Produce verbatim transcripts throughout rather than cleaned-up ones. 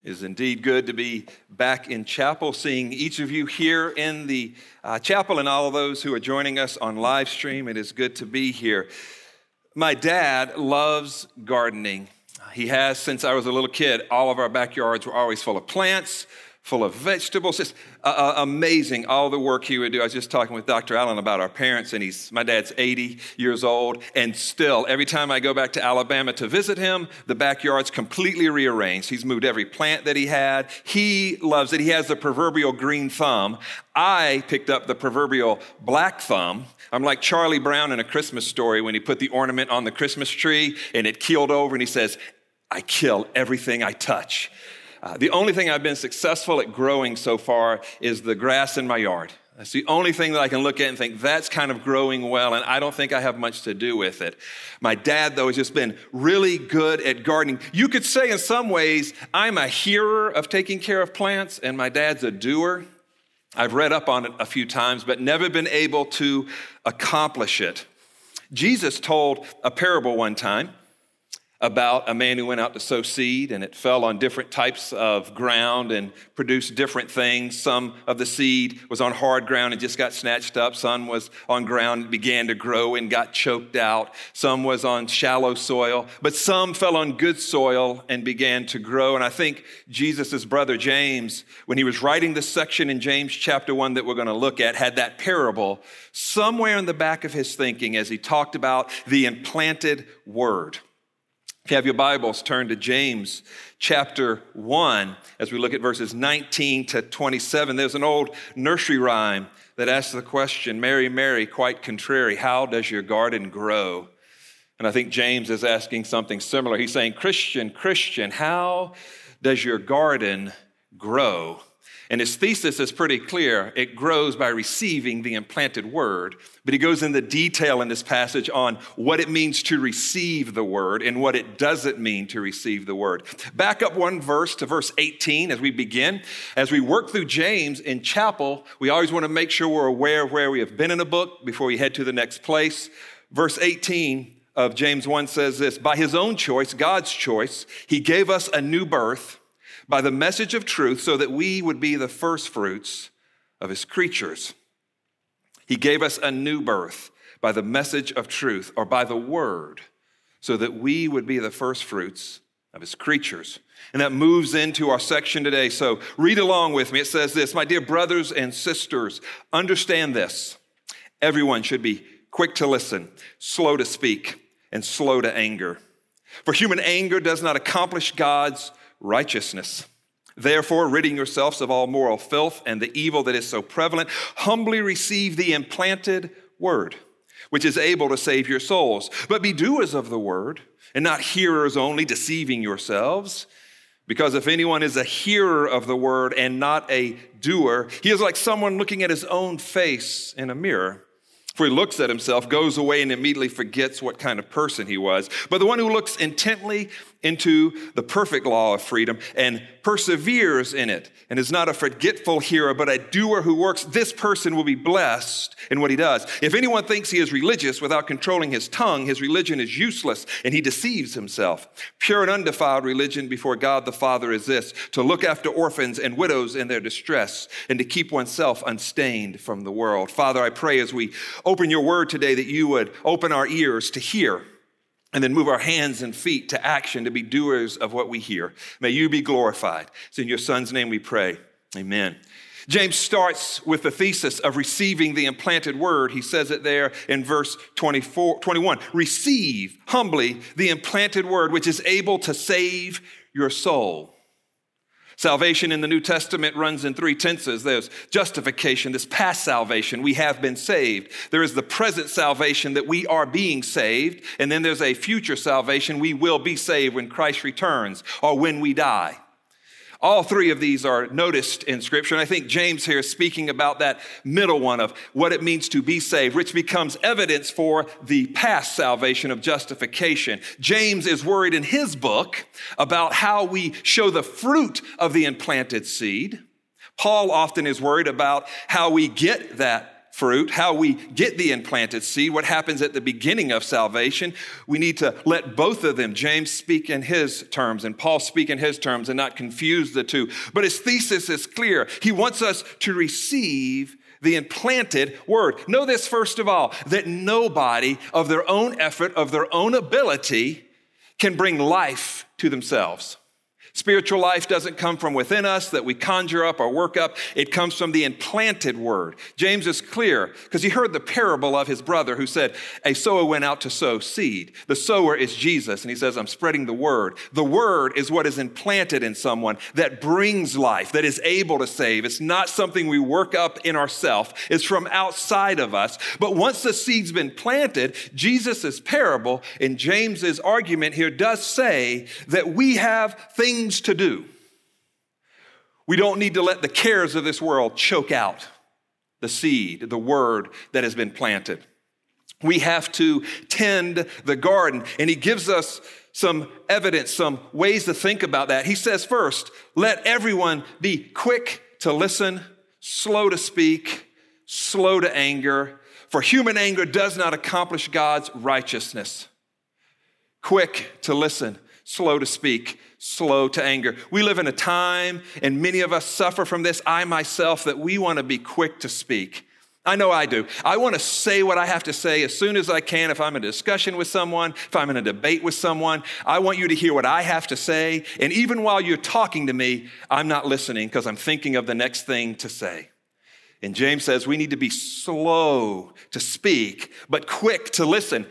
It is indeed good to be back in chapel, seeing each of you here in the uh, chapel and all of those who are joining us on live stream. It is good to be here. My dad loves gardening. He has since I was a little kid. All of our backyards were always full of plants, full of vegetables. Just uh, uh, amazing, all the work he would do. I was just talking with Doctor Allen about our parents, and he's my dad's eighty years old, and still, every time I go back to Alabama to visit him, the backyard's completely rearranged. He's moved every plant that he had. He loves it. He has the proverbial green thumb. I picked up the proverbial black thumb. I'm like Charlie Brown in A Christmas Story when he put the ornament on the Christmas tree, and it keeled over, and he says, "I kill everything I touch." Uh, the only thing I've been successful at growing so far is the grass in my yard. That's the only thing that I can look at and think that's kind of growing well, and I don't think I have much to do with it. My dad, though, has just been really good at gardening. You could say in some ways, I'm a hearer of taking care of plants, and my dad's a doer. I've read up on it a few times, but never been able to accomplish it. Jesus told a parable one time about a man who went out to sow seed, and it fell on different types of ground and produced different things. Some of the seed was on hard ground and just got snatched up. Some was on ground and began to grow and got choked out. Some was on shallow soil, but some fell on good soil and began to grow. And I think Jesus' brother James, when he was writing this section in James chapter one that we're going to look at, had that parable somewhere in the back of his thinking as he talked about the implanted word. If you have your Bibles, turn to James chapter one as we look at verses nineteen to twenty-seven. There's an old nursery rhyme that asks the question, "Mary, Mary, quite contrary, how does your garden grow?" And I think James is asking something similar. He's saying, Christian, Christian, how does your garden grow? And his thesis is pretty clear. It grows by receiving the implanted word. But he goes into detail in this passage on what it means to receive the word and what it doesn't mean to receive the word. Back up one verse to verse eighteen as we begin. As we work through James in chapel, we always want to make sure we're aware of where we have been in a book before we head to the next place. Verse eighteen of James one says this, "By his own choice, God's choice, he gave us a new birth by the message of truth so that we would be the first fruits of his creatures." He gave us a new birth by the message of truth, or by the word, so that we would be the first fruits of his creatures. And that moves into our section today. So read along with me. It says this, "My dear brothers and sisters, understand this. Everyone should be quick to listen, slow to speak, and slow to anger. For human anger does not accomplish God's righteousness. Therefore, ridding yourselves of all moral filth and the evil that is so prevalent, humbly receive the implanted word, which is able to save your souls. But be doers of the word, and not hearers only, deceiving yourselves. Because if anyone is a hearer of the word and not a doer, he is like someone looking at his own face in a mirror. For he looks at himself, goes away, and immediately forgets what kind of person he was. But the one who looks intently into the perfect law of freedom and perseveres in it, and is not a forgetful hearer, but a doer who works, this person will be blessed in what he does. If anyone thinks he is religious without controlling his tongue, his religion is useless, and he deceives himself. Pure and undefiled religion before God the Father is this, to look after orphans and widows in their distress, and to keep oneself unstained from the world." Father, I pray as we open your word today that you would open our ears to hear, and then move our hands and feet to action to be doers of what we hear. May you be glorified. It's in your son's name we pray. Amen. James starts with the thesis of receiving the implanted word. He says it there in verse twenty-four, twenty-one. Receive humbly the implanted word, which is able to save your soul. Salvation in the New Testament runs in three tenses. There's justification, this past salvation, we have been saved. There is the present salvation that we are being saved. And then there's a future salvation, we will be saved when Christ returns or when we die. All three of these are noticed in Scripture, and I think James here is speaking about that middle one of what it means to be saved, which becomes evidence for the past salvation of justification. James is worried in his book about how we show the fruit of the implanted seed. Paul often is worried about how we get that fruit, how we get the implanted seed, what happens at the beginning of salvation. We need to let both of them, James speak in his terms and Paul speak in his terms, and not confuse the two. But his thesis is clear. He wants us to receive the implanted word. Know this, first of all, that nobody of their own effort, of their own ability, can bring life to themselves. Spiritual life doesn't come from within us that we conjure up or work up. It comes from the implanted word. James is clear because he heard the parable of his brother who said, a sower went out to sow seed. The sower is Jesus, and he says, I'm spreading the word. The word is what is implanted in someone that brings life, that is able to save. It's not something we work up in ourselves. It's from outside of us. But once the seed's been planted, Jesus' parable and James's argument here does say that we have things to do. We don't need to let the cares of this world choke out the seed, the word that has been planted. We have to tend the garden, and he gives us some evidence, some ways to think about that. He says, first, let everyone be quick to listen, slow to speak, slow to anger, for human anger does not accomplish God's righteousness. Quick to listen, slow to speak, slow to anger. We live in a time, and many of us suffer from this, I myself, that we want to be quick to speak. I know I do. I want to say what I have to say as soon as I can. If I'm in a discussion with someone, if I'm in a debate with someone, I want you to hear what I have to say. And even while you're talking to me, I'm not listening because I'm thinking of the next thing to say. And James says we need to be slow to speak, but quick to listen.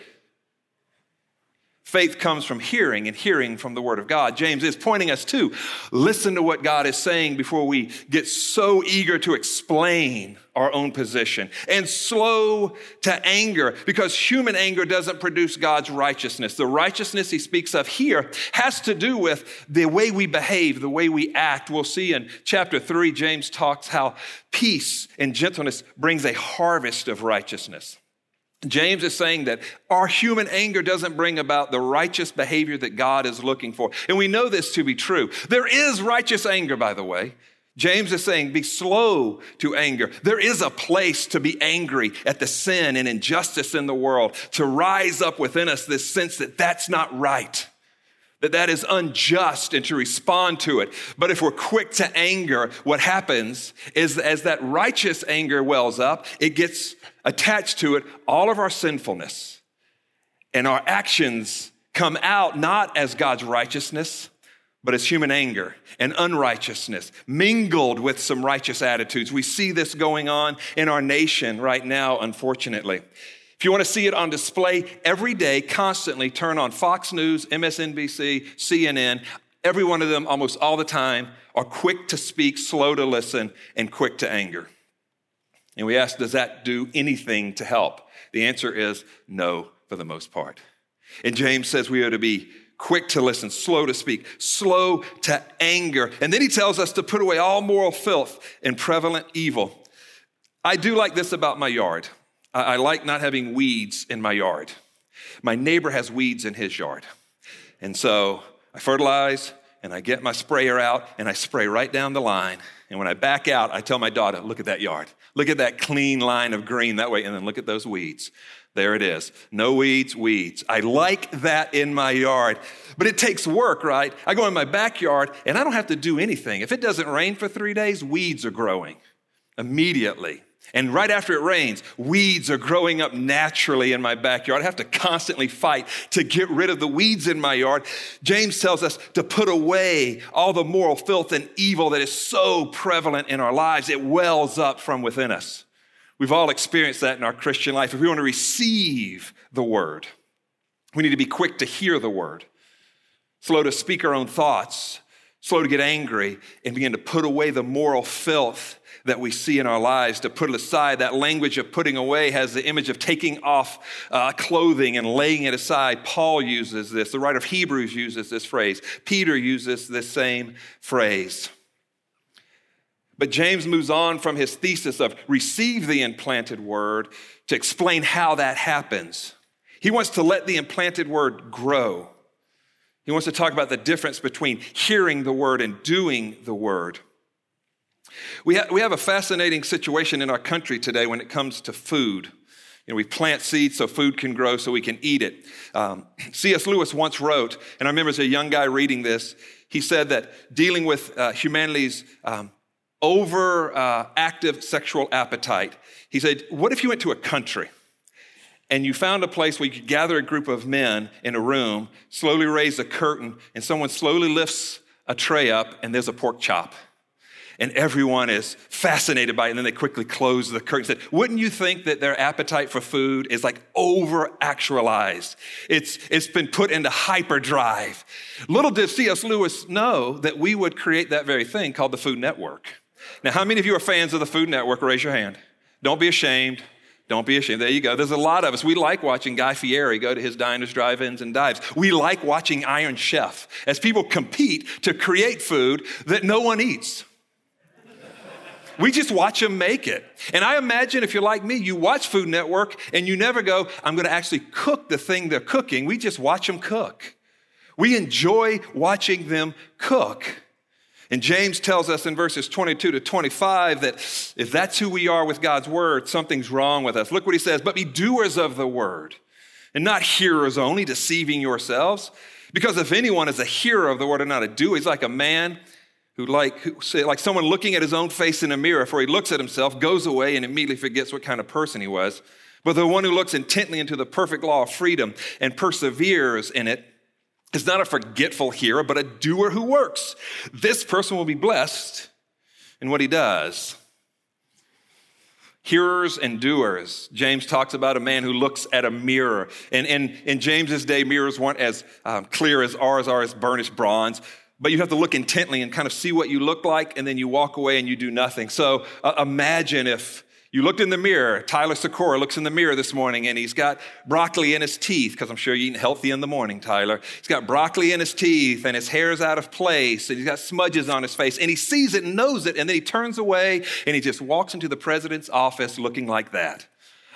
Faith comes from hearing, and hearing from the word of God. James is pointing us to listen to what God is saying before we get so eager to explain our own position. And slow to anger, because human anger doesn't produce God's righteousness. The righteousness he speaks of here has to do with the way we behave, the way we act. We'll see in chapter three, James talks how peace and gentleness brings a harvest of righteousness. James is saying that our human anger doesn't bring about the righteous behavior that God is looking for. And we know this to be true. There is righteous anger, by the way. James is saying, be slow to anger. There is a place to be angry at the sin and injustice in the world, to rise up within us this sense that that's not right, that that is unjust, and to respond to it. But if we're quick to anger, what happens is as that righteous anger wells up, it gets attached to it all of our sinfulness, and our actions come out not as God's righteousness, but as human anger and unrighteousness mingled with some righteous attitudes. We see this going on in our nation right now, unfortunately. If you want to see it on display every day, constantly turn on Fox News, M S N B C, C N N. Every one of them, almost all the time, are quick to speak, slow to listen, and quick to anger. And we ask, does that do anything to help? The answer is no, for the most part. And James says we are to be quick to listen, slow to speak, slow to anger. And then he tells us to put away all moral filth and prevalent evil. I do like this about my yard. I like not having weeds in my yard. My neighbor has weeds in his yard. And so I fertilize, and I get my sprayer out, and I spray right down the line. And when I back out, I tell my daughter, look at that yard. Look at that clean line of green that way, and then look at those weeds. There it is. No weeds, weeds. I like that in my yard. But it takes work, right? I go in my backyard, and I don't have to do anything. If it doesn't rain for three days, weeds are growing immediately. And right after it rains, weeds are growing up naturally in my backyard. I have to constantly fight to get rid of the weeds in my yard. James tells us to put away all the moral filth and evil that is so prevalent in our lives. It wells up from within us. We've all experienced that in our Christian life. If we want to receive the word, we need to be quick to hear the word, slow to speak our own thoughts, slow to get angry, and begin to put away the moral filth that we see in our lives, to put it aside. That language of putting away has the image of taking off uh, clothing and laying it aside. Paul uses this. The writer of Hebrews uses this phrase. Peter uses this same phrase. But James moves on from his thesis of receive the implanted word to explain how that happens. He wants to let the implanted word grow. He wants to talk about the difference between hearing the word and doing the word. We, ha- we have a fascinating situation in our country today when it comes to food. You know, we plant seeds so food can grow so we can eat it. Um, C S Lewis once wrote, and I remember as a young guy reading this, he said that dealing with uh, humanity's um, overactive uh, sexual appetite, he said, what if you went to a country and you found a place where you could gather a group of men in a room, slowly raise a curtain, and someone slowly lifts a tray up and there's a pork chop. And everyone is fascinated by it, and then they quickly close the curtain. Wouldn't you think that their appetite for food is like over-actualized? It's, it's been put into hyperdrive. Little did C S Lewis know that we would create that very thing called the Food Network. Now, how many of you are fans of the Food Network? Raise your hand. Don't be ashamed. Don't be ashamed. There you go. There's a lot of us. We like watching Guy Fieri go to his diners, drive-ins, and dives. We like watching Iron Chef as people compete to create food that no one eats. We just watch them make it. And I imagine if you're like me, you watch Food Network and you never go, I'm going to actually cook the thing they're cooking. We just watch them cook. We enjoy watching them cook. And James tells us in verses twenty-two to twenty-five that if that's who we are with God's word, something's wrong with us. Look what he says, but be doers of the word and not hearers only, deceiving yourselves. Because if anyone is a hearer of the word and not a doer, he's like a man who like, who, say, like someone looking at his own face in a mirror, for he looks at himself, goes away, and immediately forgets what kind of person he was. But the one who looks intently into the perfect law of freedom and perseveres in it is not a forgetful hearer, but a doer who works. This person will be blessed in what he does. Hearers and doers. James talks about a man who looks at a mirror. And, and in James's day, mirrors weren't as um, clear as ours are, as burnished bronze. But you have to look intently and kind of see what you look like, and then you walk away and you do nothing. So uh, imagine if you looked in the mirror. Tyler Sikora looks in the mirror this morning, and he's got broccoli in his teeth, because I'm sure you're eating healthy in the morning, Tyler. He's got broccoli in his teeth, and his hair's out of place, and he's got smudges on his face, and he sees it and knows it, and then he turns away, and he just walks into the president's office looking like that,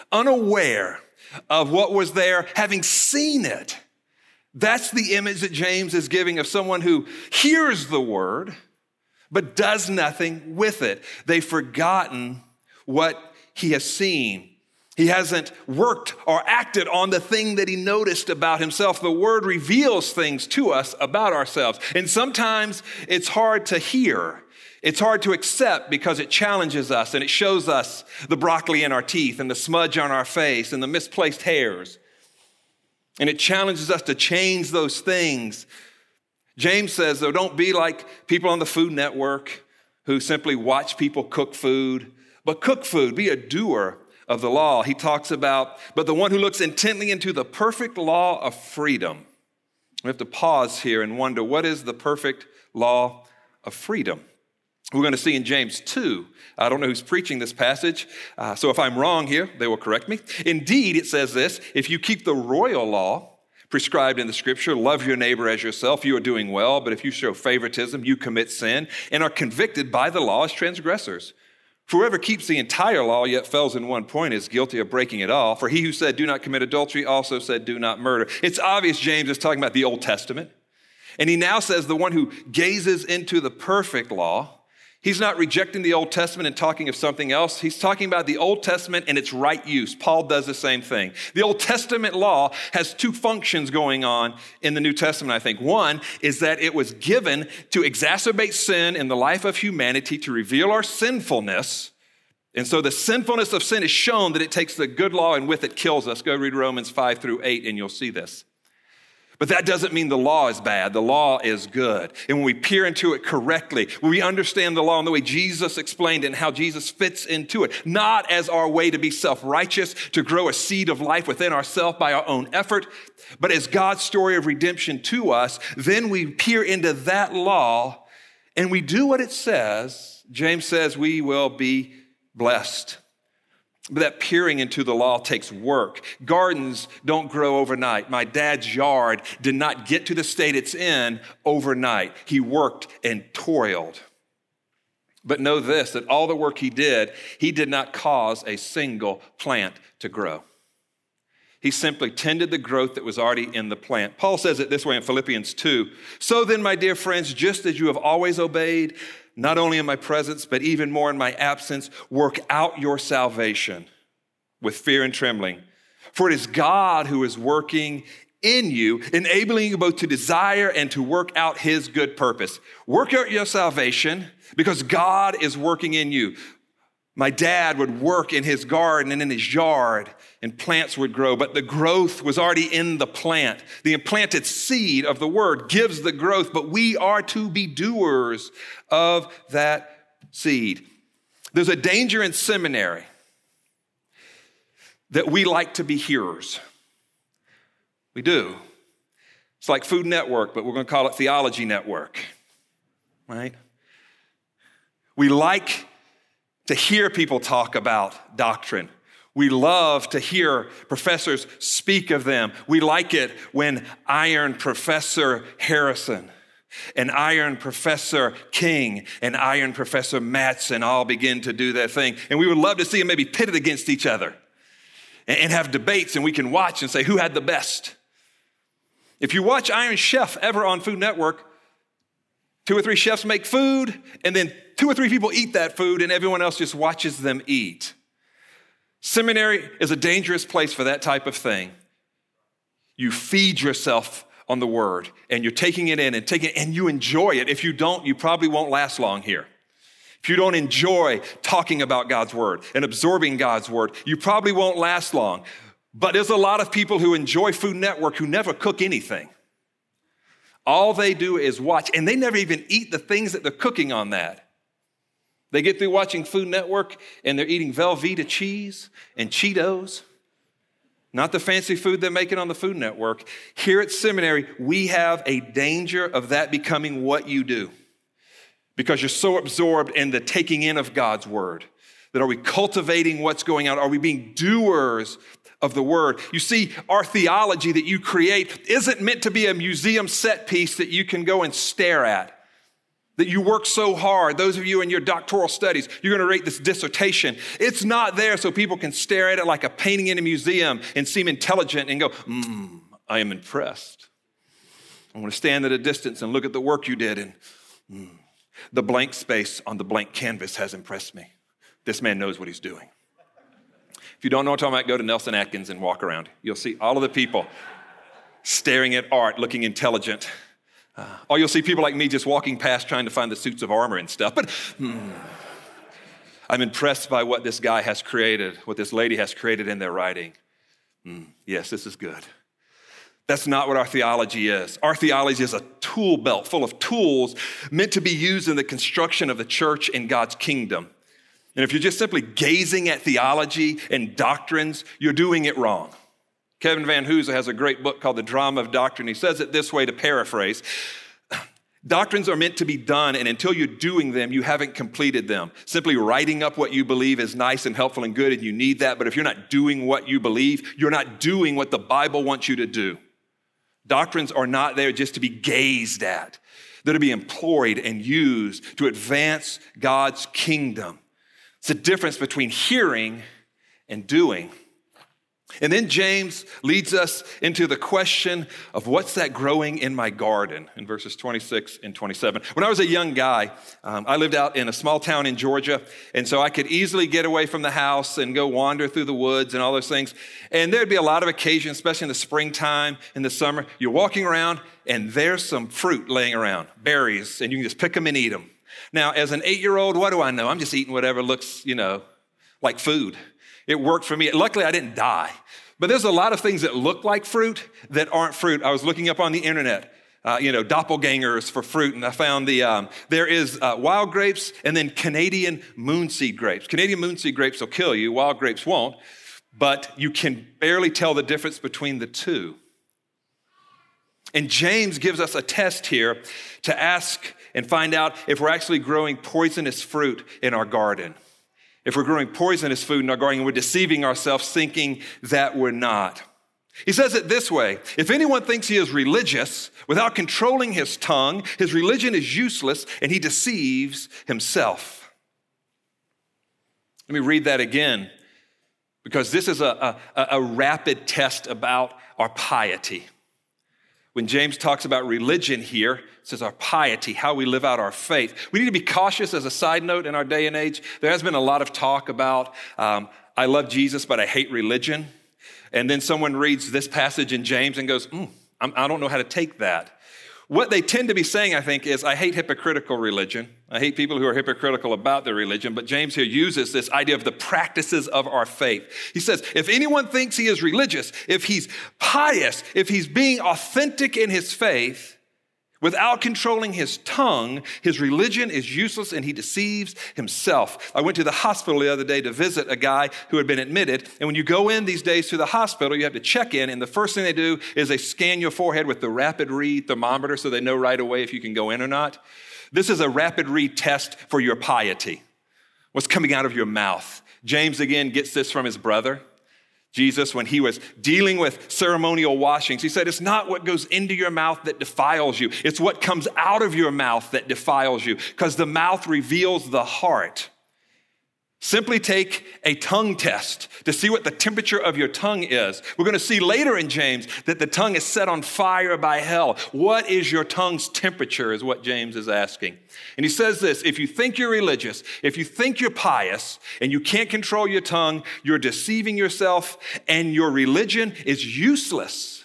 unaware of what was there, having seen it. That's the image that James is giving of someone who hears the word, but does nothing with it. They've forgotten what he has seen. He hasn't worked or acted on the thing that he noticed about himself. The word reveals things to us about ourselves. And sometimes it's hard to hear. It's hard to accept because it challenges us and it shows us the broccoli in our teeth and the smudge on our face and the misplaced hairs. And it challenges us to change those things. James says, though, don't be like people on the Food Network who simply watch people cook food, but cook food, be a doer of the law. He talks about, but the one who looks intently into the perfect law of freedom. We have to pause here and wonder, what is the perfect law of freedom? We're going to see in James two. I don't know who's preaching this passage, uh, so if I'm wrong here, they will correct me. Indeed, it says this, if you keep the royal law prescribed in the scripture, love your neighbor as yourself, you are doing well, but if you show favoritism, you commit sin and are convicted by the law as transgressors. For whoever keeps the entire law yet fails in one point is guilty of breaking it all. For he who said, do not commit adultery also said, do not murder. It's obvious James is talking about the Old Testament. And he now says the one who gazes into the perfect law, he's not rejecting the Old Testament and talking of something else. He's talking about the Old Testament and its right use. Paul does the same thing. The Old Testament law has two functions going on in the New Testament, I think. One is that it was given to exacerbate sin in the life of humanity, to reveal our sinfulness. And so the sinfulness of sin is shown that it takes the good law and with it kills us. Go read Romans five through eight and you'll see this. But that doesn't mean the law is bad. The law is good. And when we peer into it correctly, when we understand the law in the way Jesus explained it and how Jesus fits into it, not as our way to be self-righteous, to grow a seed of life within ourselves by our own effort, but as God's story of redemption to us, then we peer into that law and we do what it says. James says we will be blessed. But that peering into the law takes work. Gardens don't grow overnight. My dad's yard did not get to the state it's in overnight. He worked and toiled. But know this, that all the work he did, he did not cause a single plant to grow. He simply tended the growth that was already in the plant. Paul says it this way in Philippians two. So then, my dear friends, just as you have always obeyed, not only in my presence, but even more in my absence, work out your salvation with fear and trembling. For it is God who is working in you, enabling you both to desire and to work out his good purpose. Work out your salvation because God is working in you. My dad would work in his garden and in his yard, and plants would grow, but the growth was already in the plant. The implanted seed of the word gives the growth, but we are to be doers of that seed. There's a danger in seminary that we like to be hearers. We do. It's like Food Network, but we're going to call it Theology Network, right? We like to hear people talk about doctrine. We love to hear professors speak of them. We like it when Iron Professor Harrison and Iron Professor King and Iron Professor Mattson all begin to do their thing. And we would love to see them maybe pitted against each other and have debates, and we can watch and say, who had the best? If you watch Iron Chef ever on Food Network, two or three chefs make food, and then two or three people eat that food, and everyone else just watches them eat. Seminary is a dangerous place for that type of thing. You feed yourself on the word, and you're taking it in and taking it, and you enjoy it. If you don't, you probably won't last long here. If you don't enjoy talking about God's word and absorbing God's word, you probably won't last long. But there's a lot of people who enjoy Food Network who never cook anything. All they do is watch, and they never even eat the things that they're cooking on that. They get through watching Food Network, and they're eating Velveeta cheese and Cheetos, not the fancy food they're making on the Food Network. Here at seminary, we have a danger of that becoming what you do because you're so absorbed in the taking in of God's word. That are we cultivating what's going on? Are we being doers of the word? You see, our theology that you create isn't meant to be a museum set piece that you can go and stare at. That you work so hard. Those of you in your doctoral studies, you're going to rate this dissertation. It's not there so people can stare at it like a painting in a museum and seem intelligent and go, mm, I am impressed. I want to stand at a distance and look at the work you did, and mm, the blank space on the blank canvas has impressed me. This man knows what he's doing. If you don't know what I'm talking about, go to Nelson Atkins and walk around. You'll see all of the people staring at art, looking intelligent. Uh, or you'll see people like me just walking past trying to find the suits of armor and stuff. But hmm, I'm impressed by what this guy has created, what this lady has created in their writing. Hmm, yes, this is good. That's not what our theology is. Our theology is a tool belt full of tools meant to be used in the construction of the church in God's kingdom. And if you're just simply gazing at theology and doctrines, you're doing it wrong. Kevin Van Hooser has a great book called The Drama of Doctrine. He says it this way, to paraphrase: doctrines are meant to be done, and until you're doing them, you haven't completed them. Simply writing up what you believe is nice and helpful and good, and you need that, but if you're not doing what you believe, you're not doing what the Bible wants you to do. Doctrines are not there just to be gazed at. They're to be employed and used to advance God's kingdom. It's the difference between hearing and doing. And then James leads us into the question of what's that growing in my garden in verses twenty-six and twenty-seven. When I was a young guy, um, I lived out in a small town in Georgia, and so I could easily get away from the house and go wander through the woods and all those things. And there'd be a lot of occasions, especially in the springtime, in the summer, you're walking around and there's some fruit laying around, berries, and you can just pick them and eat them. Now, as an eight-year-old, what do I know? I'm just eating whatever looks, you know, like food. It worked for me. Luckily, I didn't die. But there's a lot of things that look like fruit that aren't fruit. I was looking up on the internet, uh, you know, doppelgangers for fruit, and I found the um, there is uh, wild grapes and then Canadian moonseed grapes. Canadian moonseed grapes will kill you. Wild grapes won't. But you can barely tell the difference between the two. And James gives us a test here to ask and find out if we're actually growing poisonous fruit in our garden. If we're growing poisonous food in our garden, we're deceiving ourselves thinking that we're not. He says it this way: if anyone thinks he is religious without controlling his tongue, his religion is useless and he deceives himself. Let me read that again, because this is a, a, a rapid test about our piety. When James talks about religion here, it says our piety, how we live out our faith. We need to be cautious as a side note in our day and age. There has been a lot of talk about, um, I love Jesus, but I hate religion. And then someone reads this passage in James and goes, mm, I'm, I don't know how to take that. What they tend to be saying, I think, is I hate hypocritical religion. I hate people who are hypocritical about their religion. But James here uses this idea of the practices of our faith. He says, if anyone thinks he is religious, if he's pious, if he's being authentic in his faith, without controlling his tongue, his religion is useless and he deceives himself. I went to the hospital the other day to visit a guy who had been admitted. And when you go in these days to the hospital, you have to check in. And the first thing they do is they scan your forehead with the rapid read thermometer so they know right away if you can go in or not. This is a rapid read test for your piety. What's coming out of your mouth? James again gets this from his brother. Jesus, when he was dealing with ceremonial washings, he said, it's not what goes into your mouth that defiles you. It's what comes out of your mouth that defiles you, because the mouth reveals the heart. Simply take a tongue test to see what the temperature of your tongue is. We're going to see later in James that the tongue is set on fire by hell. What is your tongue's temperature is what James is asking. And he says this, if you think you're religious, if you think you're pious, and you can't control your tongue, you're deceiving yourself, and your religion is useless.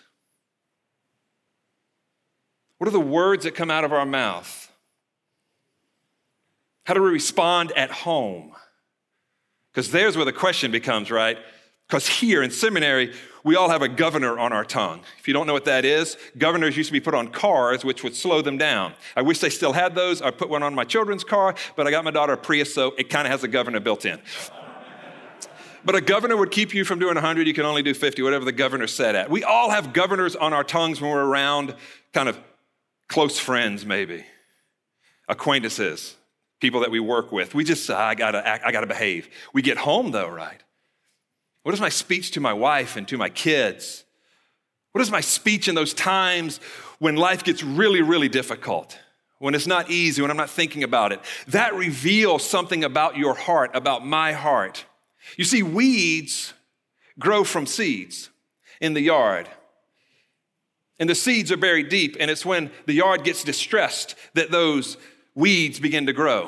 What are the words that come out of our mouth? How do we respond at home? Because there's where the question becomes, right? Because here in seminary, we all have a governor on our tongue. If you don't know what that is, governors used to be put on cars, which would slow them down. I wish they still had those. I put one on my children's car, but I got my daughter a Prius, so it kind of has a governor built in. But a governor would keep you from doing one hundred. You can only do fifty, whatever the governor said at. We all have governors on our tongues when we're around kind of close friends, maybe, acquaintances. People that we work with. We just, uh, I gotta act, I gotta behave. We get home though, right? What is my speech to my wife and to my kids? What is my speech in those times when life gets really, really difficult? When it's not easy, when I'm not thinking about it? That reveals something about your heart, about my heart. You see, weeds grow from seeds in the yard. And the seeds are buried deep, and it's when the yard gets distressed that those weeds begin to grow.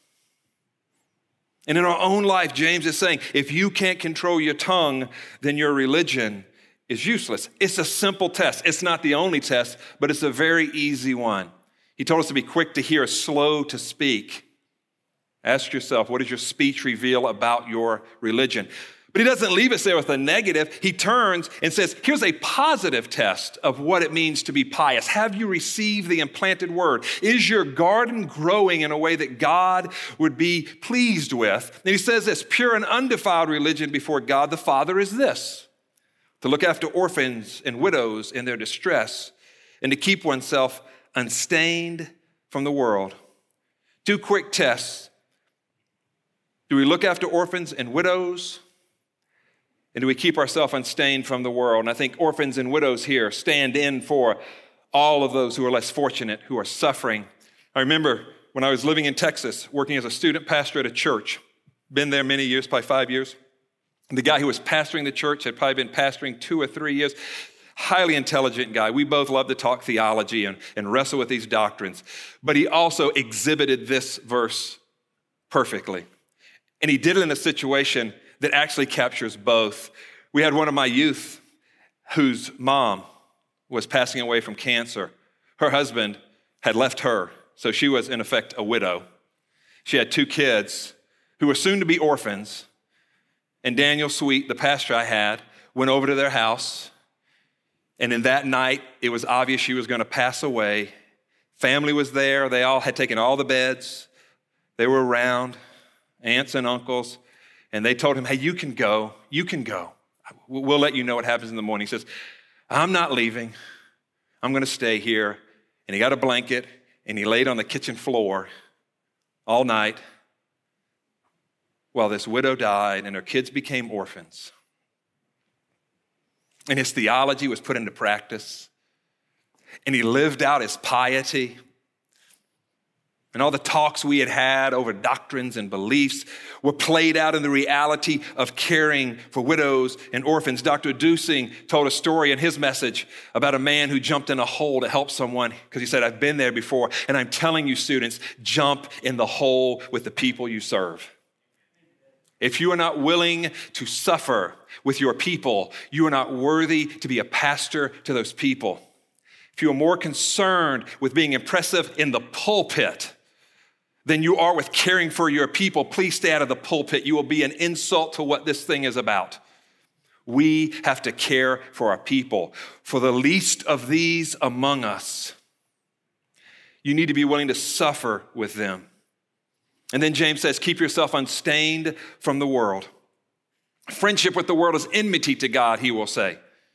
And in our own life, James is saying, if you can't control your tongue, then your religion is useless. It's a simple test. It's not the only test, but it's a very easy one. He told us to be quick to hear, slow to speak. Ask yourself, what does your speech reveal about your religion? But he doesn't leave us there with a negative. He turns and says, here's a positive test of what it means to be pious. Have you received the implanted word? Is your garden growing in a way that God would be pleased with? And he says this, pure and undefiled religion before God the Father is this, to look after orphans and widows in their distress and to keep oneself unstained from the world. Two quick tests. Do we look after orphans and widows? And do we keep ourselves unstained from the world? And I think orphans and widows here stand in for all of those who are less fortunate, who are suffering. I remember when I was living in Texas, working as a student pastor at a church, been there many years, probably five years. And the guy who was pastoring the church had probably been pastoring two or three years. Highly intelligent guy. We both love to talk theology and, and wrestle with these doctrines. But he also exhibited this verse perfectly. And he did it in a situation that actually captures both. We had one of my youth whose mom was passing away from cancer. Her husband had left her, so she was in effect a widow. She had two kids who were soon to be orphans. And Daniel Sweet, the pastor I had, went over to their house. And in that night, it was obvious she was going to pass away. Family was there. They all had taken all the beds. They were around, aunts and uncles. And they told him, hey, you can go. You can go. We'll let you know what happens in the morning. He says, I'm not leaving. I'm going to stay here. And he got a blanket, and he laid on the kitchen floor all night while this widow died and her kids became orphans. And his theology was put into practice. And he lived out his piety. And all the talks we had had over doctrines and beliefs were played out in the reality of caring for widows and orphans. Doctor Dusing told a story in his message about a man who jumped in a hole to help someone because he said, I've been there before. And I'm telling you, students, jump in the hole with the people you serve. If you are not willing to suffer with your people, you are not worthy to be a pastor to those people. If you are more concerned with being impressive in the pulpit than you are with caring for your people, please stay out of the pulpit. You will be an insult to what this thing is about. We have to care for our people. For the least of these among us, you need to be willing to suffer with them. And then James says, keep yourself unstained from the world. Friendship with the world is enmity to God, he will say.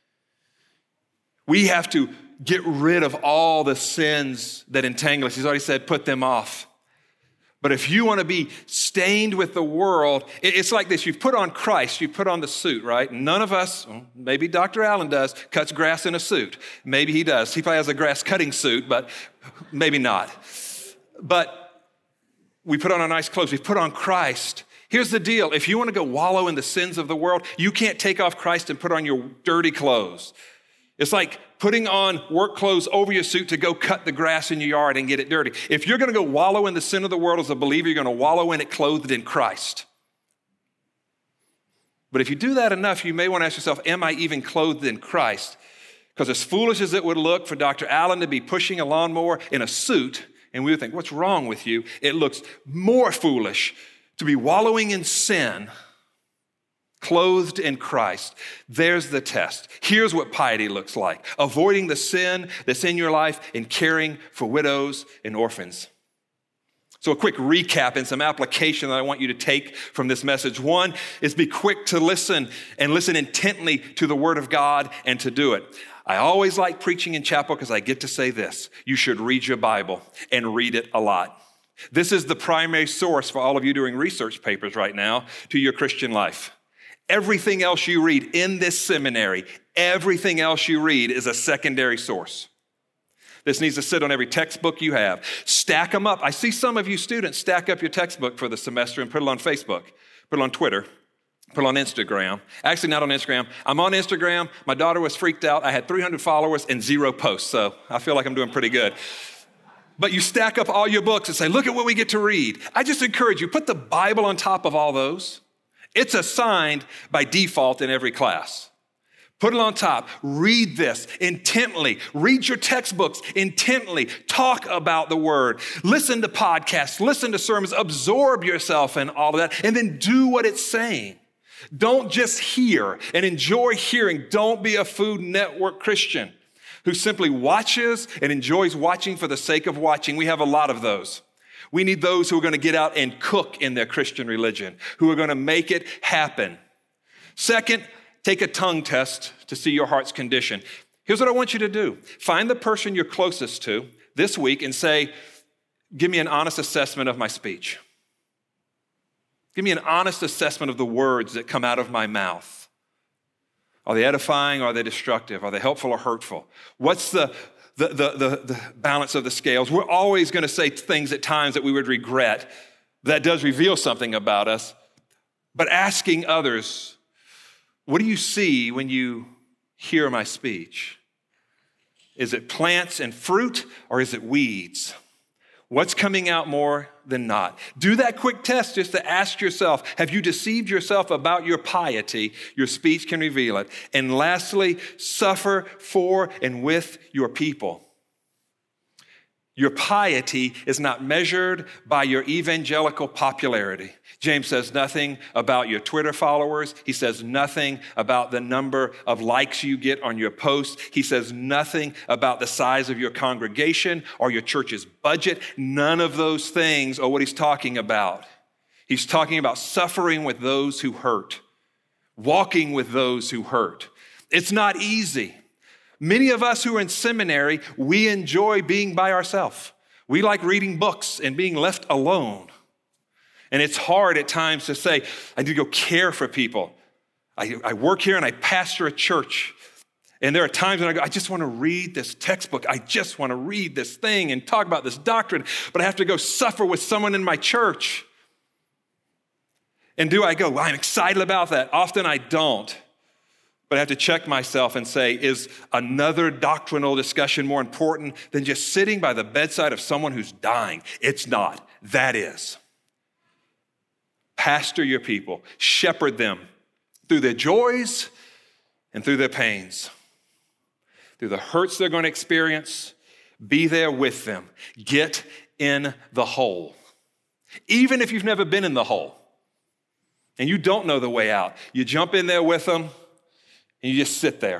We have to get rid of all the sins that entangle us. He's already said, put them off. But if you want to be stained with the world, it's like this. You've put on Christ, you put on the suit, right? None of us, maybe Doctor Allen does, cuts grass in a suit. Maybe he does. He probably has a grass cutting suit, but maybe not. But we put on our nice clothes. We put on Christ. Here's the deal. If you want to go wallow in the sins of the world, you can't take off Christ and put on your dirty clothes. It's like putting on work clothes over your suit to go cut the grass in your yard and get it dirty. If you're going to go wallow in the sin of the world as a believer, you're going to wallow in it clothed in Christ. But if you do that enough, you may want to ask yourself, am I even clothed in Christ? Because as foolish as it would look for Doctor Allen to be pushing a lawnmower in a suit, and we would think, what's wrong with you? It looks more foolish to be wallowing in sin, clothed in Christ. There's the test. Here's what piety looks like. Avoiding the sin that's in your life and caring for widows and orphans. So a quick recap and some application that I want you to take from this message. One is be quick to listen and listen intently to the word of God and to do it. I always like preaching in chapel because I get to say this. You should read your Bible and read it a lot. This is the primary source for all of you doing research papers right now to your Christian life. Everything else you read in this seminary, everything else you read is a secondary source. This needs to sit on every textbook you have. Stack them up. I see some of you students stack up your textbook for the semester and put it on Facebook, put it on Twitter, put it on Instagram. Actually, not on Instagram. I'm on Instagram. My daughter was freaked out. I had three hundred followers and zero posts, so I feel like I'm doing pretty good. But you stack up all your books and say, look at what we get to read. I just encourage you, put the Bible on top of all those. It's assigned by default in every class. Put it on top. Read this intently. Read your textbooks intently. Talk about the word. Listen to podcasts. Listen to sermons. Absorb yourself in all of that. And then do what it's saying. Don't just hear and enjoy hearing. Don't be a Food Network Christian who simply watches and enjoys watching for the sake of watching. We have a lot of those. We need those who are going to get out and cook in their Christian religion, who are going to make it happen. Second, take a tongue test to see your heart's condition. Here's what I want you to do. Find the person you're closest to this week and say, give me an honest assessment of my speech. Give me an honest assessment of the words that come out of my mouth. Are they edifying? Or are they destructive? Are they helpful or hurtful? What's the The, the, the, the balance of the scales? We're always going to say things at times that we would regret. That does reveal something about us. But asking others, what do you see when you hear my speech? Is it plants and fruit, or is it weeds? What's coming out more than not? Do that quick test just to ask yourself, have you deceived yourself about your piety? Your speech can reveal it. And lastly, suffer for and with your people. Your piety is not measured by your evangelical popularity. James says nothing about your Twitter followers. He says nothing about the number of likes you get on your posts. He says nothing about the size of your congregation or your church's budget. None of those things are what he's talking about. He's talking about suffering with those who hurt, walking with those who hurt. It's not easy. Many of us who are in seminary, we enjoy being by ourselves. We like reading books and being left alone. And it's hard at times to say, I need to go care for people. I, I work here and I pastor a church. And there are times when I go, I just want to read this textbook. I just want to read this thing and talk about this doctrine, but I have to go suffer with someone in my church. And do I go, well, I'm excited about that? Often I don't. But I have to check myself and say, is another doctrinal discussion more important than just sitting by the bedside of someone who's dying? It's not. That is. Pastor your people. Shepherd them through their joys and through their pains. Through the hurts they're going to experience, be there with them. Get in the hole. Even if you've never been in the hole and you don't know the way out, you jump in there with them and you just sit there.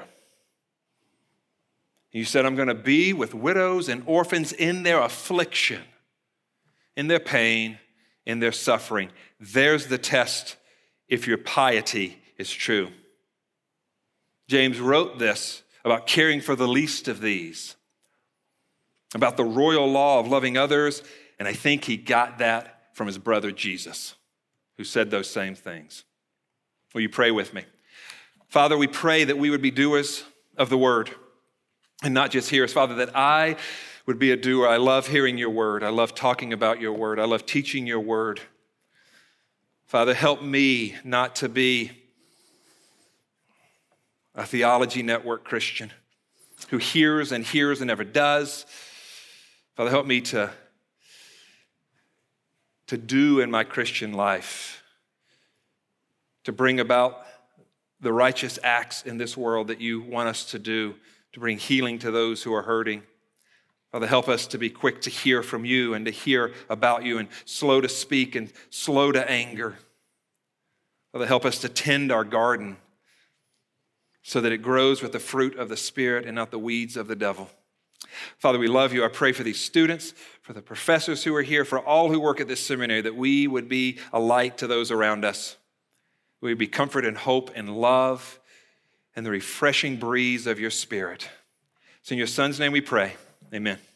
You said, I'm going to be with widows and orphans in their affliction, in their pain, in their suffering. There's the test if your piety is true. James wrote this about caring for the least of these, about the royal law of loving others, and I think he got that from his brother Jesus, who said those same things. Will you pray with me? Father, we pray that we would be doers of the word and not just hearers. Father, that I would be a doer. I love hearing your word. I love talking about your word. I love teaching your word. Father, help me not to be a theology network Christian who hears and hears and never does. Father, help me to, to do in my Christian life, to bring about the righteous acts in this world that you want us to do, to bring healing to those who are hurting. Father, help us to be quick to hear from you and to hear about you and slow to speak and slow to anger. Father, help us to tend our garden so that it grows with the fruit of the Spirit and not the weeds of the devil. Father, we love you. I pray for these students, for the professors who are here, for all who work at this seminary, that we would be a light to those around us. We would be comfort and hope and love and the refreshing breeze of your Spirit. It's in your Son's name we pray. Amen.